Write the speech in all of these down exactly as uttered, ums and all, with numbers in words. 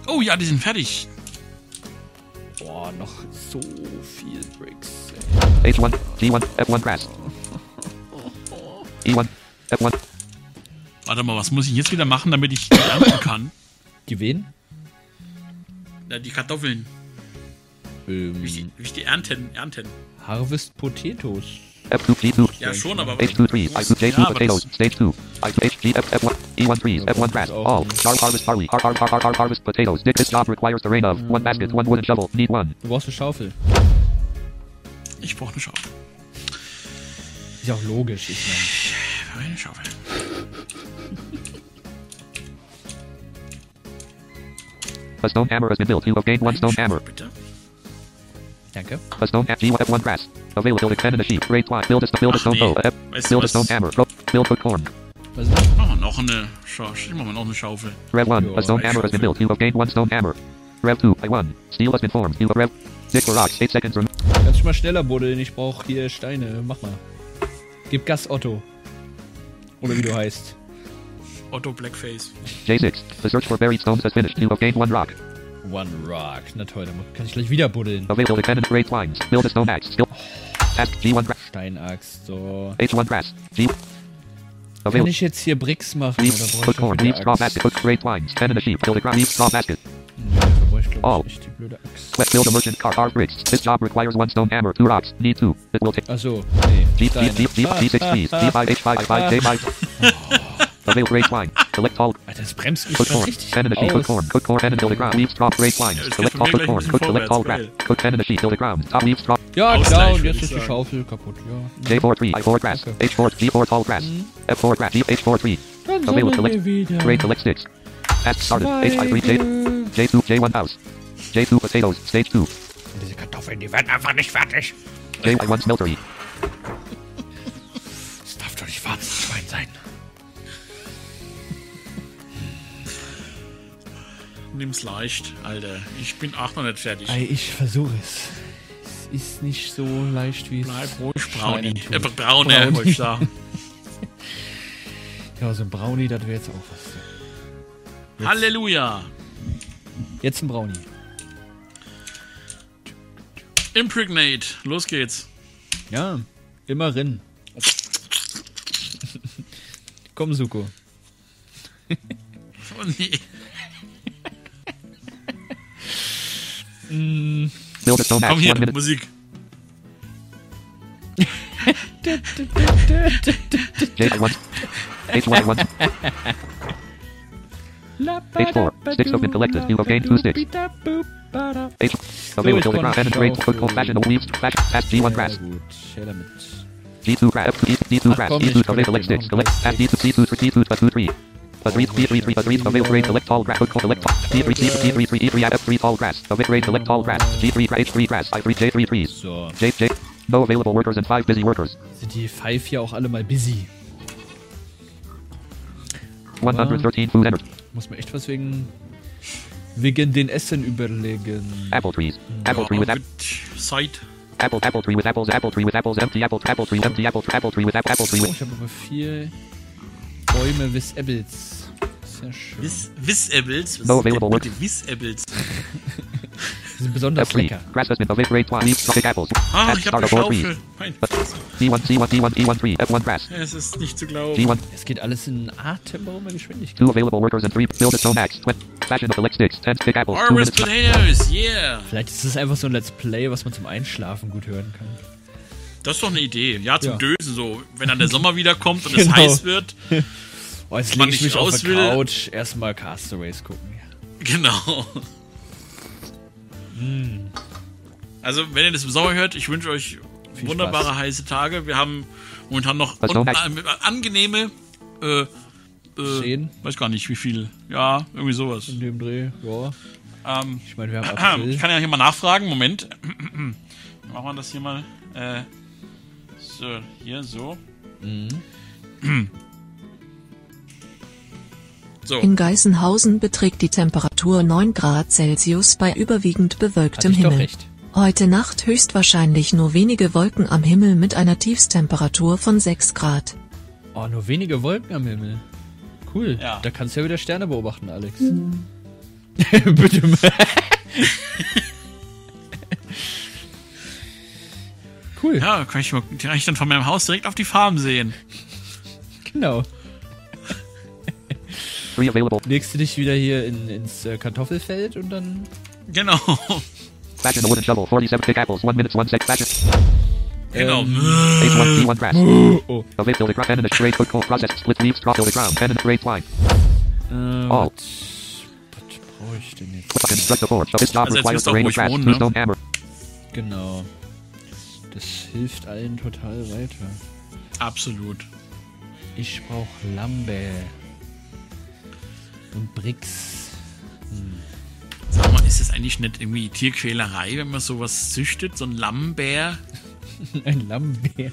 Oh ja, die sind fertig. Boah, noch so viel Bricks. H one, G one, F one Grass. E one, F one. Warte mal, was muss ich jetzt wieder machen, damit ich die ernten kann? Die wen? Ja, die Kartoffeln. Ähm, Wie ich die, wie ich die ernten, ernten. Harvest Potatoes. F two, G two. Ja, schon, aber... H two trees, I two, J two Ja, aber potatoes, das- stage two. I two, H G, F, F one, E one trees, F one grass, all. Char harvest barley, har har har har har harvest potatoes. This job requires the rain of one basket, one wooden shovel, need one. Du brauchst eine Schaufel. Ich brauche eine Schaufel. Ist ja auch logisch, ich meine. Eine Schaufel. A stone hammer has been built. You have gained one stone hammer. Bitte. Danke. A stone hammer, G one, F one grass. Available to extend in a sheep. Grade twine. Build a, build a Ach, stone nee. bow. F, Weißt du build a was? stone hammer. Ro- Build for corn. Was ist das? Oh, noch eine Schaufel. Ich mach mal noch eine Schaufel. Rev one. Ja, A stone eine hammer has been Schaufel. built. You have gained one stone hammer. Rev two. I one. Steel has been formed. You have Rev. Dig for rocks. Eight seconds. Rem- Kannst du mal schneller buddeln? Ich brauche hier Steine. Mach mal. Gib Gas, Otto. Oder wie du heißt. Otto Blackface. J six. The search for buried stones has finished. You have gained one rock. One Rock. Na toll, dann kann ich gleich wieder buddeln. Available to extend in grade twines. Build a stone axe. Skill. Ask G one grass. Steinaxt, so. H one grass. G. Kann Available. ich jetzt hier Bricks machen? Leaves. Oder brauche Cook ich corn. noch Leaves die straw Axt? basket. Cook grade twines. Ten in a sheep. Build a ground. Leaves straw basket. Nee, dafür brauche ich glaube Oh. ich nicht die blöde Axt. Let's build a merchant car. Hard bricks. This job requires one stone hammer. Two rocks. Need two. It will take. Achso, nee. G, G, Steine. G, G, G six trees. G five, H five, I five, J five. Available grade twine. Select all. Alter, das bremst mich Cook grad corn. richtig Ten in a sheep. Cook aus. corn. Cook corn. Ten in build a ground. Leaves straw. Grade twines. Ja, es geht Select von all. mir Cook gleich corn. ein bisschen Cook. Select all vorwärts, grass. Cook ten in a sheep. Build a ground. Top leaves straw. Ja, Ausgleich, klar, und würde jetzt ich ist die sagen. Schaufel kaputt, ja. J four tree. I four grass. Okay. H four. G four tall grass. F four grass. G H four tree. Dann Available sammeln select. wir wieder Grade select sticks. Ask started. H I three. J. Zweige. J two. J one house. J two potatoes. Stage two. Diese Kartoffeln, die werden einfach nicht fertig. J one smeltery. Das darf doch nicht Warzenschwein sein. Nimm's leicht, Alter. Ich bin auch noch nicht fertig. Ei, ich versuche es. Es ist nicht so leicht, wie es Bleib ruhig, Brownie. scheinen Äh, tut. Brownie, Brownie. wollte ich sagen. Ja, so ein Brownie, das wäre jetzt auch was. Halleluja. Jetzt ein Brownie. Impregnate. Los geht's. Ja, immer rin. Komm, Suko. Oh nee. Build a stone Komm axe. hier, One minute. Musik. J I one. H one I one. H four. Sticks have been collected. You have gained two sticks. H. Available build a ground. Ten in grade. Cook corn. Fashion. Leaves. Fashion. Ask G one grass. Ja, gut, her damit. G two grass. F two. D two Ach, grass. komm, E ich two. collect Available sticks. noch Collect. ein paar Ask D two. C two. D two. D two. Three. A three. B three. Three. A three. Available grade. Select tall grass. Cook corn. Select. D three. D three. D three. E three. F three. Tall grass. Available grade. Select tall grass. G three. H three grass. I three. J three trees. So, J J. No available workers and five busy workers. sind die Five hier auch alle mal busy. one hundred thirteen food energy. Muss man echt was wegen wegen den Essen überlegen. Apple trees. Apple Ja, tree with aber apple. mit Side. Apple. Apple tree with apples. Apple tree with apples. Empty apple. Apple tree. Empty apple. Apple tree with apple. Apple tree Oh, with. ich habe aber vier Bäume with Apples. Sehr schön. Wiss- Wiss-Ebbels. Was No ist denn available bitte Wiss-Ebbels? Die sind besonders F three. lecker. Grass has been available grade twine. Leaves. Tropic apples. Ah, Add ich habe eine start of all trees. Schaufel. Mein C one. C one. C one. E one tree. F one grass. Es ist nicht zu G glauben. one. Es geht alles in atemberaubender Geschwindigkeit. Two available workers and three. Build a stone axe. Twen- Fashion of select sticks. Ten stick apples. Two Harvest minutes. Potatoes, yeah. Vielleicht ist es einfach so ein Let's Play, was man zum Einschlafen gut hören kann. Das ist doch eine Idee. Ja, zum Ja. Dösen so. Wenn dann der Sommer wiederkommt und es Genau. heiß wird. Oh, jetzt Man lege ich nicht mich auf raus der will. Couch, erstmal Castaways gucken. Genau. Also, wenn ihr das im Sommer hört, ich wünsche euch Viel wunderbare Spaß. heiße Tage. Wir haben momentan noch Was un noch? äh, angenehme, äh, äh, Zehn weiß gar nicht wie viel. Ja, irgendwie sowas. in dem Dreh. Ja. Ähm, Ich meine, wir haben ich April. kann ja hier mal nachfragen. Moment. Machen wir das hier mal. Äh, so, hier, so. So. In Geisenhausen beträgt die Temperatur neun Grad Celsius bei überwiegend Hatte bewölktem ich doch Himmel. recht. Heute Nacht höchstwahrscheinlich nur wenige Wolken am Himmel mit einer Tiefstemperatur von sechs Grad. Oh, nur wenige Wolken am Himmel. Cool. Ja. Da kannst du ja wieder Sterne beobachten, Alex. Bitte. Cool. Ja, kann ich, mal, kann ich dann von meinem Haus direkt auf die Farm sehen. Genau. Three available. Legst du dich wieder hier in, ins äh, Kartoffelfeld und dann... Genau. Fashion the wooden shovel. forty-seven thick apples. One minute, one sec. Fashion. Genau. H one, D one grass. Oh. Available the ground. Pen and a straight cooked cold processed. Split leaves. Straw the ground. Pen and straight wine. Äh, Oh. was, was brauche ich denn jetzt? Construct the board. So this job Also jetzt requires wisst the ihr auch, rain wo of ich grass. wohne, Two ne? stone hammer. Genau. Das hilft allen total weiter. Absolut. Ich brauche Lambe. Und Brix. Sag mal, ist das eigentlich nicht irgendwie Tierquälerei, wenn man sowas züchtet? So ein Lammbär? Ein Lammbär.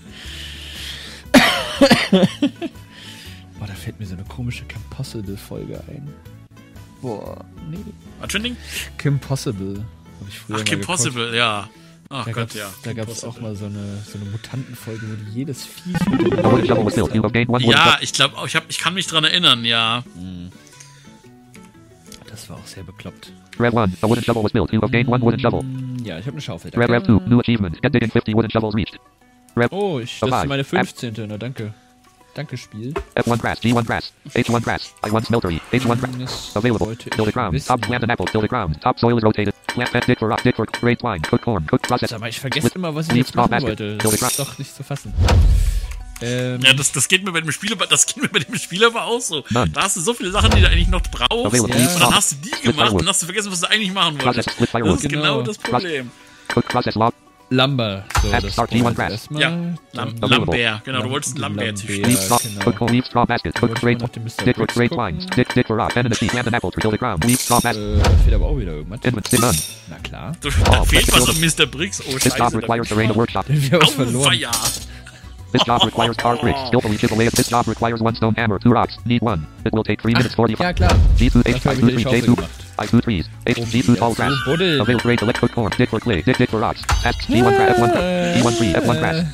Boah, da fällt mir so eine komische Kim Possible-Folge ein. Boah, nee. Was für ein Ding? Kim Possible. Hab ich früher Ach, mal Kim geguckt. Possible, ja. Ach Da Gott, gab's, ja. da Kim gab es auch Possible. mal so eine, so eine Mutantenfolge, wo die jedes Viech The wooden shovel was filled. You have gained one wooden Ja, shovel. ich glaube, ich, hab- ich kann mich dran erinnern, ja. Das war auch sehr bekloppt. Rev one. A wooden shovel was built. You have gained one wooden shovel. Hm, Ja, ich habe eine Schaufel. Rev Rev two. New achievement. Get digging fifty wooden shovels reached. Rev Oh, ich, das Five. ist meine fünfzehnte. Na, danke. Danke, Spiel. F one grass. G one grass. H one grass. I one smeltery. H one grass. Das Available. wollte Till the ich ground. wissen. Top plant and apple. Till the ground. Top soil is rotated. Plant pet. Dig for rock. Dig for great wine. Cook corn. Cook process. Sag mal, ich vergesse immer, was ich Leave jetzt straw machen basket. wollte. Till the Das ist ground. doch nicht zu fassen. Ähm, Ja, das, das geht mir bei dem Spiel, das geht mir bei dem Spiel aber auch so. None. Da hast du so viele Sachen, die du eigentlich noch brauchst. Available. Ja. Und dann hast du die Split gemacht firewood. und hast du vergessen, was du eigentlich machen Process. wolltest. Split Das firewood. ist genau Genau. das Problem. Cook process log. Lumber. So, Add das start brauchen G one wir grass. erstmal. Ja, Dann- Lam Available. Lammbär. Genau, du wolltest einen Lammbär Lammbär. züchten. Leave straw. genau. Cook corn. Leave straw basket. Cook wollte great. ich mal nach dem Mister Dig for Briggs great gucken. wines. Dig dig for rock. Pen and a seed. Plant and apple. Till the ground. Leave straw basket. Äh, da fehlt aber auch wieder irgendwas. Inward. Dig none. Na klar. Da da Oh, fehlt was Flexibility. von Mister Briggs. Oh, This job scheiße. requires the rain of workshop. Wir haben was verloren. Feier. This job requires carved bricks. Skillfully chisel away. This job requires one stone hammer. Two rocks. Need one. It will take three minutes forty-five. Ja, klar. G two H Dafür I hab two ich die three J Schaufel two gemacht. I two trees H Oh, G two tall ja, grass. so buddeln. Available great electric corn. Dig for clay. Dig dig for rocks. Tasks G one grass. F one grass. G one tree. F one grass.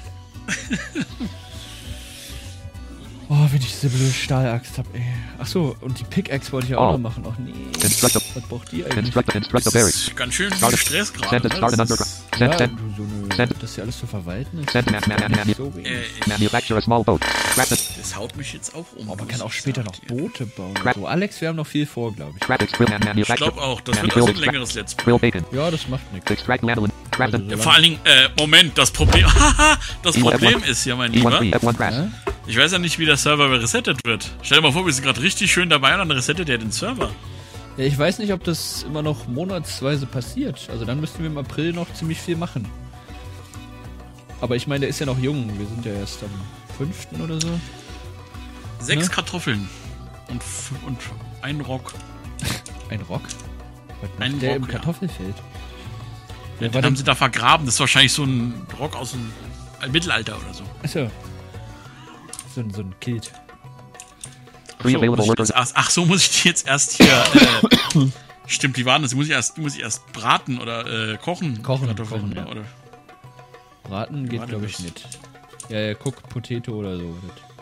Oh, wenn ich diese blöde Stahlaxt hab, ey. Achso, und die Pickaxe wollte ich ja auch Oh. noch machen. Ach nee. Instruct the Was braucht die eigentlich? instruct the instruct the Das barracks. ist ganz schön viel Start- Stress gerade. Send it. ne? Start an Das underground. ist- Send Ja, send du, so eine, Send- das hier alles zu verwalten ist. Send man man man man so wenig. Äh, ich, manufacture a small boat. Scrap it. das haut mich jetzt auch um. Oh, man muss kann auch ich später sagen, noch hier. Boote bauen. Crap. So, Alex, wir haben noch viel vor, glaube ich. Scrap extract man Ich manufacture. glaube auch, das Man wird auch so ein build längeres Let's Play. Grill bacon. Ja, das macht nichts. Extract lanolin. Scrap Also, it. so Vor allen Dingen, äh, Moment, das Problem, haha, das E one, Problem F one. ist hier, mein E one Lieber, tree. F one grass. Ja? ich weiß ja nicht, wie der Server resettet wird. Stell dir mal vor, wir sind gerade richtig schön dabei und dann resettet er den Server. Ja, ich weiß nicht, ob das immer noch monatsweise passiert. Also dann müssten wir im April noch ziemlich viel machen. Aber ich meine, der ist ja noch jung. Wir sind ja erst am fünften oder so. Sechs Ne? Kartoffeln und, f- und ein Rock. Ein Rock? Was macht Ein der Rock, im ja. Kartoffelfeld? Den war haben denn- sie da vergraben. Das ist wahrscheinlich so ein Rock aus dem Mittelalter oder so. Achso. So ein, so ein Kilt. Three So, available muss ich workers. jetzt erst, ach so, muss ich die jetzt erst hier. Äh, stimmt, die waren das. Die muss ich erst, die muss ich erst braten oder äh, kochen. Kochen, Kartoffeln, kochen, oder, ja. oder. Braten geht, Warte, glaube ich, das- nicht. Ja, ja, Cook Potato oder so.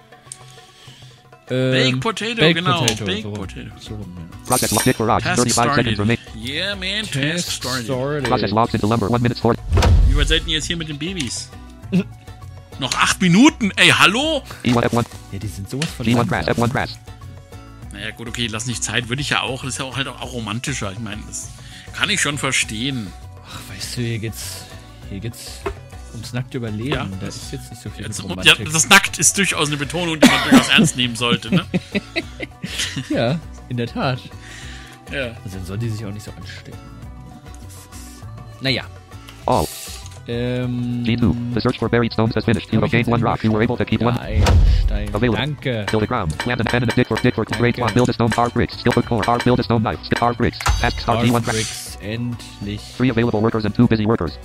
Ähm, Baked Potato, Baked genau. Potato, Baked so, rum. Potato. So rum, ja. Process log. Dig for rocks. Task thirty-five seconds started. remain. Yeah, man, task Test started. started. Process logs into lumber. One minute forty. Wie weit seid ihr jetzt hier mit den Babys? Noch acht Minuten? Ey, hallo? E one F one. Ja, die sind sowas von G one langsam. grass. F one grass. Naja, gut, okay, lass nicht Zeit. Würde ich ja auch. Das ist ja auch halt auch romantischer. Ich meine, das kann ich schon verstehen. Ach, weißt du, hier geht's, hier geht's ums nackte Überleben. Ja, da das- ist jetzt nicht so viel Jetzt, mit ja, Romantik. das Nackt ist durchaus eine Betonung, die man durchaus ernst nehmen sollte, ne? Ja, in der Tat. Ja. Also dann sollen die sich auch nicht so anstecken. Das ist, naja. All. Ähm, G two. The search for buried stones has finished. You hab have ich gained jetzt one rock. You were able to keep one. Stein, Stein. Available. Danke. Till the ground. Plant and pen and dig for dig for great Danke. one. Build a stone carved bricks. Skill for core. Carve build a stone knife. Skip carved bricks. Task start G one grass. Bricks, endlich. Three available workers and two busy workers.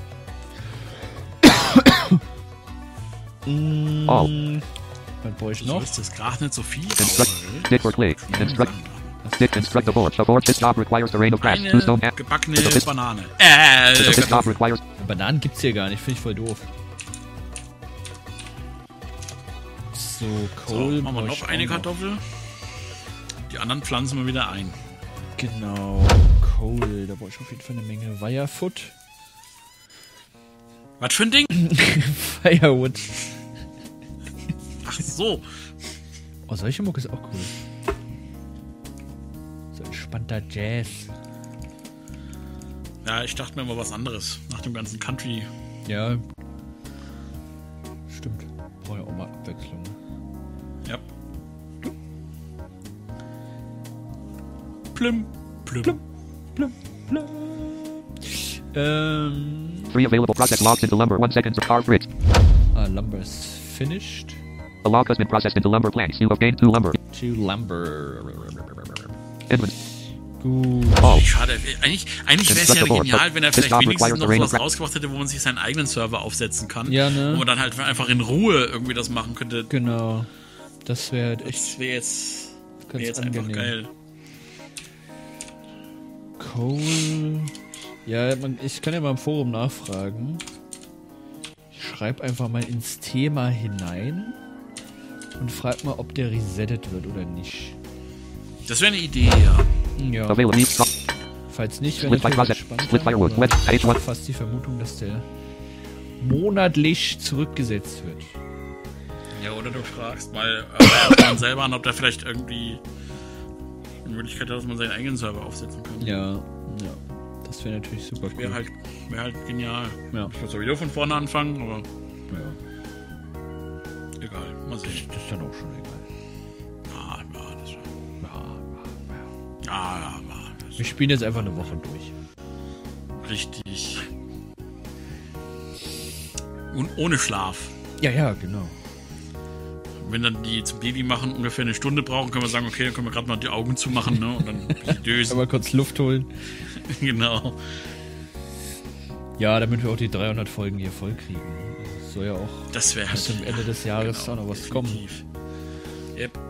Mm, All. Was brauche ich So noch? ist das gerade nicht so viel. Instruct. Dig for clay. Instruct. Dig instruct the board. The board. This job requires the rain of grass. Two Eine stone. Ha- gebackene This is- Banane. Äh, This job Kartoffel. requires. Bananen gibt's hier gar nicht, finde ich voll doof. So, So, Kohl. machen wir brauch ich noch auch eine Kartoffel. Die anderen pflanzen wir wieder ein. Genau. Coal, da brauche ich auf jeden Fall eine Menge Wirefoot. Was für ein Ding? Firewood. Ach so. Oh, solche Mucke ist auch cool. So entspannter Jazz. Ja, ich dachte mir mal was anderes. Nach dem ganzen Country. Ja. Stimmt. Brauche ja auch mal Abwechslung. Ja. Plüm, plüm. Plüm, plüm, plüm. Ähm. Three available project logs into lumber. One second for carved bricks. Ah, Lumber is finished. A log has been processed into lumber planks. You have gained two lumber. To Lumber. Inven- Gut. All. Schade. Eigentlich, eigentlich wäre es ja Instructable. genial, wenn er This vielleicht job wenigstens requires noch a range was of- rausgebracht hätte, wo man sich seinen eigenen Server aufsetzen kann. Ja, ne? Wo man dann halt einfach in Ruhe irgendwie das machen könnte. Genau. Das wäre halt echt Das wäre jetzt, wär ganz jetzt angenehm. einfach geil. Coal. Ja, man, ich kann ja mal im Forum nachfragen. Ich schreibe einfach mal ins Thema hinein und frag mal, ob der resettet wird oder nicht. Das wäre eine Idee, ja. Ja. Available. Falls nicht, wäre Split by natürlich project. spannend. Split firewood. Wet. Page Ich one. habe fast die Vermutung, dass der monatlich zurückgesetzt wird. Ja, oder du fragst mal äh, man selber an, ob da vielleicht irgendwie eine Möglichkeit hat, dass man seinen eigenen Server aufsetzen kann. Ja, ja. Das wäre natürlich super cool. Wäre halt, wär halt genial. Ja. Ich würde sowieso von vorne anfangen, aber Ja. egal. Mal sehen. Das ist dann auch schon egal. Ja, ja, das war. Ja, ja, Ja, ja, ja. Wir spielen jetzt einfach eine Woche durch. Das ist richtig. Und ohne Schlaf. Ja, ja, genau. Wenn dann die zum Baby machen ungefähr eine Stunde brauchen, können wir sagen, okay, dann können wir gerade mal die Augen zumachen, ne? Und dann ein bisschen dösen. Einmal kurz Luft holen. Genau. Ja, damit wir auch die dreihundert Folgen hier voll kriegen. Es soll ja auch Das wäre bis zum Ende des Jahres genau, auch noch was kommen. definitiv. Yep.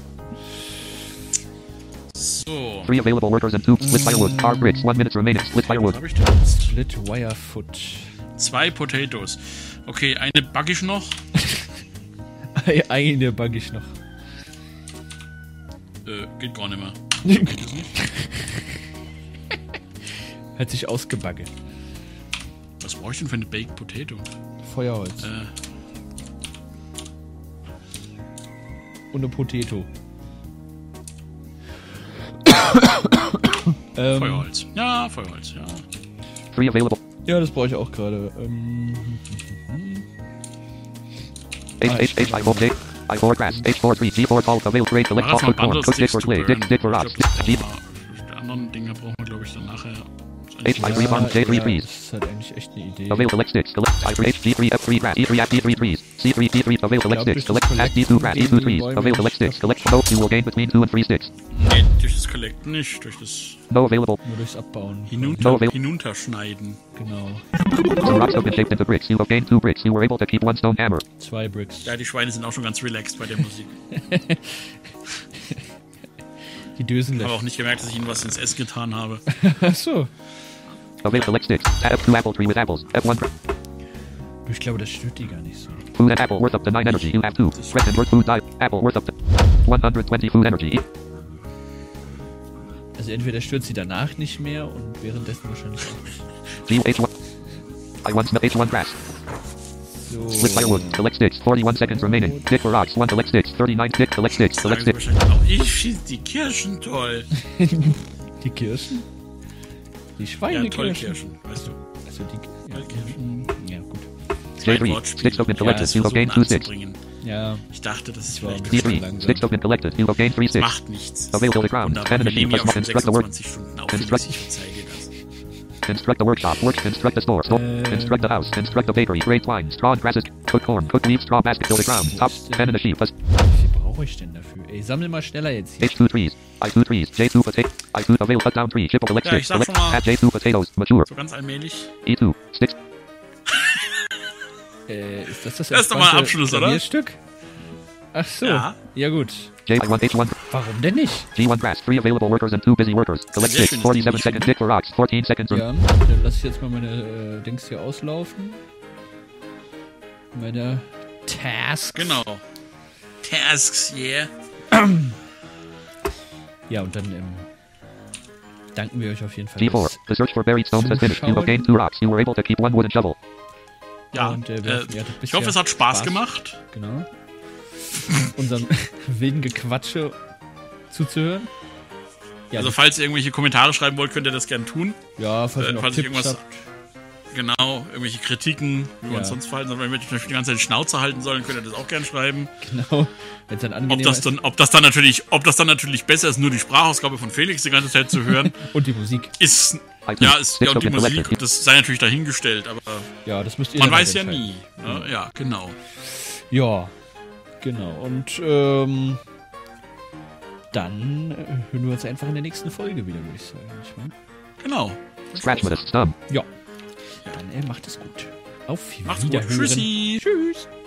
So. Three available workers and two split firewood. Carved bricks. One minute remaining. Split Was firewood. habe ich denn? Split Wirefoot. Zwei Potatoes. Okay, eine backe ich noch. Eine bug ich noch. Äh, geht gar nicht mehr. Hat sich ausgebagge. Was brauche ich denn für eine Baked Potato? Feuerholz. Äh, Und eine Potato. ähm, Feuerholz. Ja, Feuerholz, ja. Three available. Ja, das brauche ich auch gerade. Ähm, H H H I four J. I four grass. H four three G four call available. Trade select Mach top erstmal cook corn. Bundles Cook dick Sticks for to clay. burn. Dick dick for Ich rocks. glaub, G. Die anderen Dinge brauchen wir, glaube ich, dann nachher. H I three farm J three ja, trees. das ist halt eigentlich echt eine Idee. Avail select sticks. Select I three H G three F three grass. E three F D three trees. C three D three avail select sticks. Select S D two grass. E two trees. Avail select sticks. Select both. You will gain between two and three sticks. Nee, durch das Collecten nicht, durch das No available. Nur durchs Abbauen. Hinunter, No avail- Hinunterschneiden. Genau. Some rocks have been shaped into bricks. You have gained two bricks. You were able to keep one stone hammer. Zwei Bricks. Ja, die Schweine sind auch schon ganz relaxed bei der Musik. Die Dösen Ich habe auch lässt. nicht gemerkt, dass ich ihnen was ins Essen getan habe. Achso. Avail select sticks. F two apple tree with apples. F one Ich glaube, das stört die gar nicht so. food and apple worth up to nine energy. You have two. Threatened worth food die. Apple worth up to one hundred twenty food energy. Also entweder stört sie danach nicht mehr und währenddessen wahrscheinlich auch nicht. G H one. I one smell H one grass. So. Split firewood. Select sticks. forty-one seconds remaining. Dick for rocks. One select sticks. thirty-nine stick. Select sticks. Sagen Select sie sticks. wahrscheinlich auch, ich finde die Kirschen toll. Die Kirschen? Die Ja, Schweinekirschen? tolle Kirschen, weißt du. Also die Tolle Kirschen. Ja, gut. J three. Wortspiel. Sticks have been Ja, collected. es You have gained two versuchen sticks. anzubringen. Ja, Ich dachte, das ist war vielleicht ein G bisschen three. langsam. Sticks have been collected. You have gained three sticks. macht nichts. Avail to the ground. Wunderbar, Ten wir and a nehmen ja sheep. auch schon Instruct the work. sechsundzwanzig Stunden auf, Instruct- ich zeige das. Instruct the workshop. Work. Instruct the store. Store. Äh. Instruct the house. Instruct the bakery. Grade twine. Straw and grasses. Cook corn. Cook leaves. Straw basket. Fill the ground. Top. Ten and a sheep. wie viel brauche ich denn dafür? Ey, sammel mal schneller jetzt hier. H two trees. I two trees. J two potato. I two avail cut down tree. Chip of select Ja, sticks. ich sag Select. schon mal. Add J two potatoes. Mature. So ganz allmählich. E two. Sticks. Äh, ist das das Das ist doch mal entspannte Abschluss, oder? Klavierstück? Ach so. Ja. Ja gut. J one H one. Warum denn nicht? G one grass. Three available workers and two busy workers. Select Sehr sticks. schön, forty-seven das seconds. Dick for rocks. fourteen seconds. Ja, dann lasse ich jetzt mal meine äh, Dings hier auslaufen. Meine Tasks. Genau. Tasks, yeah. Ja, und dann ähm, danken wir euch auf jeden Fall. G four. fürs The search for buried stones has finished. You have gained two rocks. You were able to keep one wooden shovel. Ja, Und, äh, wir äh, hoffen, ihr hattet ich bisher hoffe, es hat Spaß, Spaß. gemacht. Genau. Unseren wilden Gequatsche zuzuhören. Ja, Also falls ihr irgendwelche Kommentare schreiben wollt, könnt ihr das gerne tun. ja, falls äh, ihr noch falls Tipps ich irgendwas- habt. Genau, irgendwelche Kritiken, wie wir Ja. uns sonst verhalten sollen. Wenn wir natürlich die ganze Zeit die Schnauze halten sollen, könnt ihr das auch gerne schreiben. Genau. Wenn es dann Ob angenehmer das ist. dann, ob das dann natürlich, ob das dann natürlich besser ist, nur die Sprachausgabe von Felix die ganze Zeit zu hören, Und die Musik. ist, I ja, ist, ja, und die Six of Musik, das sei natürlich dahingestellt, aber Ja, das müsst ihr man dann weiß ja entscheiden. nie. Ne? Ja, genau. Ja, genau. Und ähm, dann äh, hören wir uns einfach in der nächsten Folge wieder, würde ich sagen. Nicht wahr? Genau. Scratch with a stump. Ja. Dann äh, macht es gut. Auf Macht's gut. Wiederhören. Tschüssi. Tschüss.